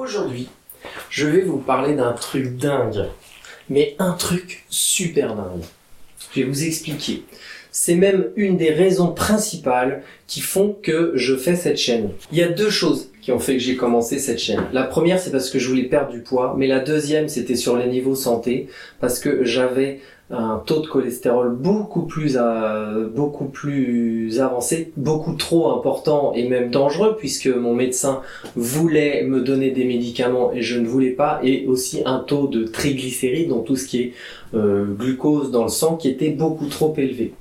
Aujourd'hui, je vais vous parler d'un truc dingue, mais un truc super dingue. Je vais vous expliquer. C'est même une des raisons principales qui font que je fais cette chaîne. Il y a deux choses qui ont fait que j'ai commencé cette chaîne. La première, c'est parce que je voulais perdre du poids, mais la deuxième, c'était sur les niveaux santé, parce que j'avais un taux de cholestérol beaucoup plus avancé, beaucoup trop important et même dangereux, puisque mon médecin voulait me donner des médicaments et je ne voulais pas, et aussi un taux de triglycérides, donc tout ce qui est glucose dans le sang, qui était beaucoup trop élevé.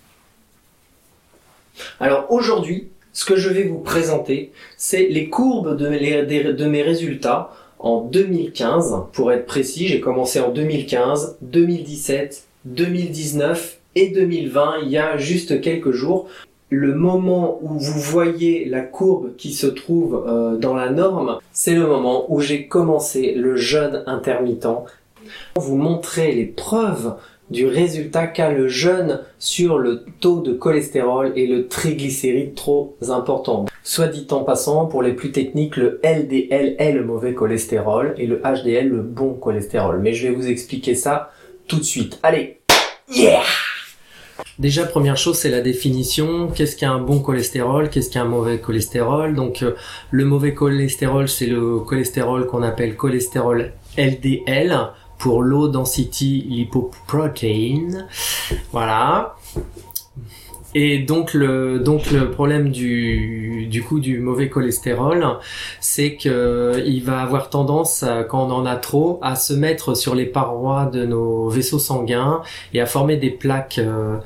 Alors aujourd'hui, ce que je vais vous présenter, c'est les courbes de mes résultats en 2015. Pour être précis, j'ai commencé en 2015, 2017, 2019 et 2020, il y a juste quelques jours. Le moment où vous voyez la courbe qui se trouve dans la norme, c'est le moment où j'ai commencé le jeûne intermittent. Vous montrer les preuves du résultat qu'a le jeûne sur le taux de cholestérol et le triglycéride trop important. Soit dit en passant, pour les plus techniques, le LDL est le mauvais cholestérol et le HDL le bon cholestérol. Mais je vais vous expliquer ça tout de suite. Allez, yeah! Déjà, première chose, c'est la définition. Qu'est-ce qu'un bon cholestérol? Qu'est-ce qu'un mauvais cholestérol? Donc, le mauvais cholestérol, c'est le cholestérol qu'on appelle cholestérol LDL, pour low density lipoprotein. Voilà. Et donc le problème du mauvais cholestérol, c'est que il va avoir tendance, quand on en a trop, à se mettre sur les parois de nos vaisseaux sanguins et à former des plaques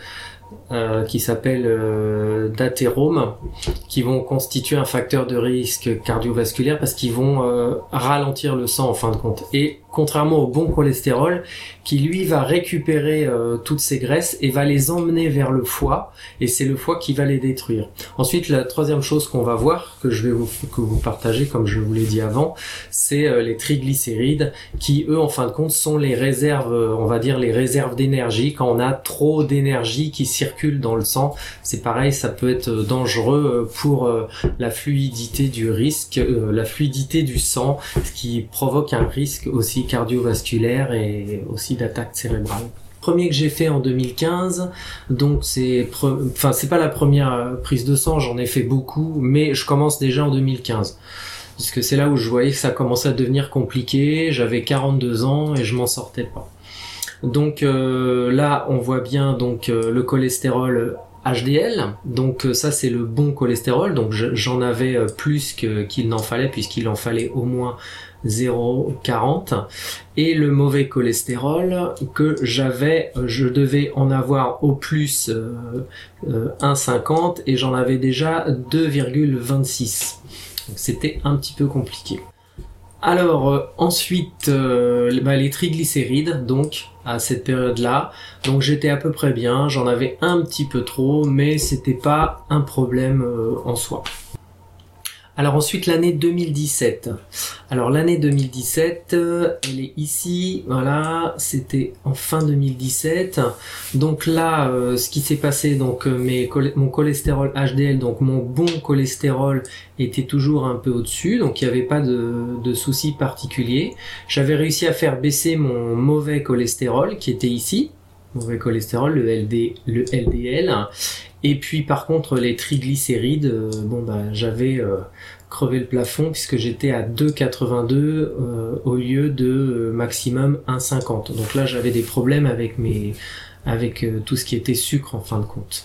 qui s'appellent d'athérome, qui vont constituer un facteur de risque cardiovasculaire parce qu'ils vont ralentir le sang en fin de compte. Et contrairement au bon cholestérol, qui lui va récupérer toutes ces graisses et va les emmener vers le foie, et c'est le foie qui va les détruire. Ensuite, la troisième chose qu'on va voir, que vous partagez comme je vous l'ai dit avant, c'est les triglycérides, qui eux en fin de compte sont les réserves, on va dire les réserves d'énergie. Quand on a trop d'énergie qui circule dans le sang, c'est pareil, ça peut être dangereux pour la fluidité la fluidité du sang, ce qui provoque un risque aussi cardiovasculaire et aussi d'attaque cérébrale. Premier que j'ai fait en 2015, donc c'est pas la première prise de sang, j'en ai fait beaucoup, mais je commence déjà en 2015. Parce que c'est là où je voyais que ça commençait à devenir compliqué, j'avais 42 ans et je m'en sortais pas. Donc là, on voit bien donc le cholestérol HDL, donc ça c'est le bon cholestérol, donc j'en avais plus qu'il n'en fallait, puisqu'il en fallait au moins 0,40, et le mauvais cholestérol que j'avais, je devais en avoir au plus 1,50 et j'en avais déjà 2,26, donc c'était un petit peu compliqué. Alors ensuite les triglycérides, donc à cette période-là, donc j'étais à peu près bien, j'en avais un petit peu trop, mais c'était pas un problème en soi. Alors ensuite l'année 2017. Alors l'année 2017, elle est ici, voilà, c'était en fin 2017. Donc là, ce qui s'est passé, donc mon cholestérol HDL, donc mon bon cholestérol, était toujours un peu au-dessus, donc il n'y avait pas de soucis particuliers. J'avais réussi à faire baisser mon mauvais cholestérol, qui était ici, mauvais cholestérol, le LDL. Et puis par contre les triglycérides, j'avais crevé le plafond, puisque j'étais à 2,82 au lieu de maximum 1,50. Donc là j'avais des problèmes avec tout ce qui était sucre en fin de compte.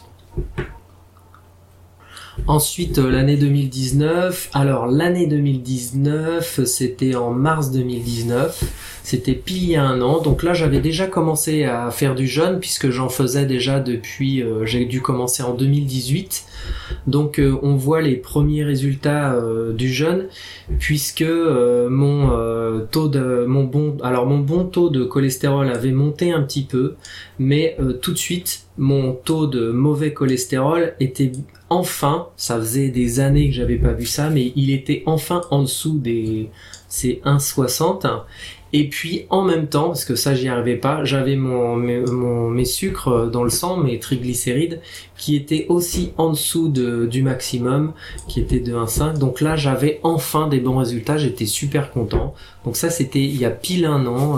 Ensuite l'année 2019, alors l'année 2019 c'était en mars 2019, c'était pile il y a un an, donc là j'avais déjà commencé à faire du jeûne, puisque j'en faisais déjà depuis, j'ai dû commencer en 2018, donc on voit les premiers résultats du jeûne, puisque mon bon taux de cholestérol avait monté un petit peu, mais tout de suite mon taux de mauvais cholestérol était enfin, ça faisait des années que j'avais pas vu ça, mais il était enfin en dessous ces 1,60, Et puis en même temps, parce que ça j'y arrivais pas, j'avais mes sucres dans le sang, mes triglycérides, qui étaient aussi en dessous du maximum, qui était de 1,5. Donc là j'avais enfin des bons résultats, j'étais super content. Donc ça c'était il y a pile un an,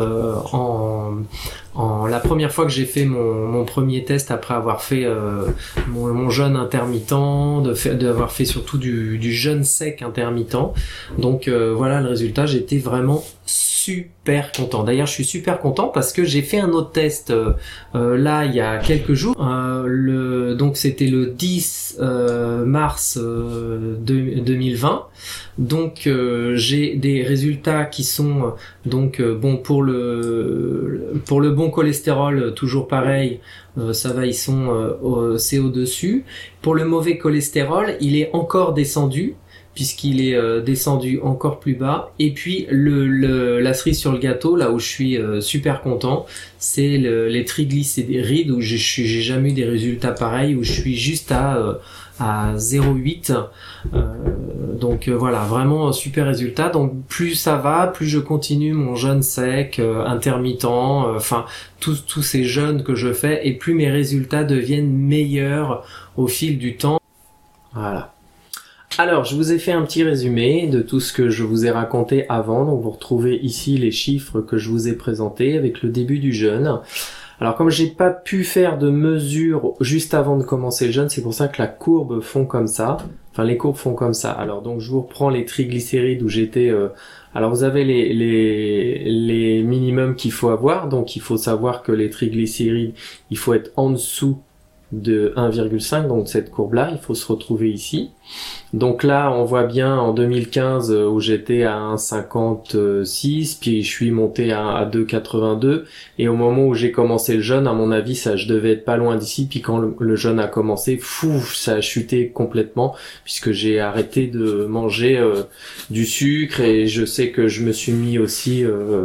la première fois que j'ai fait mon premier test après avoir fait mon jeûne intermittent, d'avoir fait surtout du jeûne sec intermittent. Donc voilà le résultat, j'étais vraiment super content. D'ailleurs, je suis super content parce que j'ai fait un autre test là il y a quelques jours. Donc c'était le 10 mars 2020. Donc j'ai des résultats qui sont bon pour le bon cholestérol, toujours pareil. Ça va, c'est au-dessus. Pour le mauvais cholestérol, il est encore descendu, puisqu'il est descendu encore plus bas. Et puis la cerise sur le gâteau, là où je suis super content, c'est les triglycérides, où j'ai jamais eu des résultats pareils, où je suis juste à 0,8. Donc voilà, vraiment super résultat. Donc plus ça va, plus je continue mon jeûne sec, intermittent, enfin tous ces jeûnes que je fais, et plus mes résultats deviennent meilleurs au fil du temps. Voilà. Alors, je vous ai fait un petit résumé de tout ce que je vous ai raconté avant. Donc, vous retrouvez ici les chiffres que je vous ai présentés avec le début du jeûne. Alors, comme j'ai pas pu faire de mesures juste avant de commencer le jeûne, c'est pour ça que la courbe fond comme ça. Enfin, les courbes font comme ça. Alors, donc, je vous reprends les triglycérides où j'étais... Alors, vous avez les minimums qu'il faut avoir. Donc, il faut savoir que les triglycérides, il faut être en dessous de 1,5, donc cette courbe-là, il faut se retrouver ici. Donc là, on voit bien en 2015 où j'étais à 1,56, puis je suis monté à 2,82, et au moment où j'ai commencé le jeûne, à mon avis, ça, je devais être pas loin d'ici, puis quand le jeûne a commencé, ça a chuté complètement, puisque j'ai arrêté de manger du sucre, et je sais que je me suis mis aussi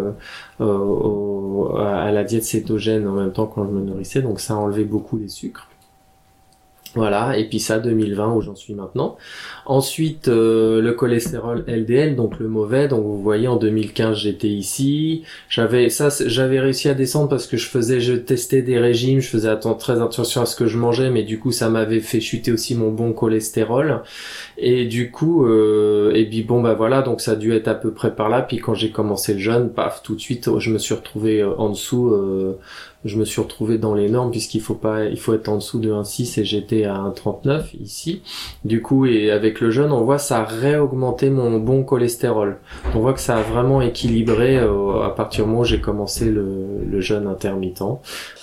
à la diète cétogène en même temps quand je me nourrissais, donc ça a enlevé beaucoup les sucres. Voilà, et puis ça 2020 où j'en suis maintenant. Ensuite le cholestérol LDL, donc le mauvais, donc vous voyez en 2015 j'étais ici. J'avais réussi à descendre parce que je testais des régimes, je faisais très attention à ce que je mangeais, mais du coup ça m'avait fait chuter aussi mon bon cholestérol. Et du coup et puis bon bah voilà, donc ça a dû être à peu près par là. Puis quand j'ai commencé le jeûne, paf, tout de suite je me suis retrouvé en dessous. Je me suis retrouvé dans les normes puisqu'il faut être en dessous de 1,6 et j'étais à 1,39 ici. Du coup, et avec le jeûne, on voit ça a réaugmenté mon bon cholestérol. On voit que ça a vraiment équilibré à partir du moment où j'ai commencé le jeûne intermittent.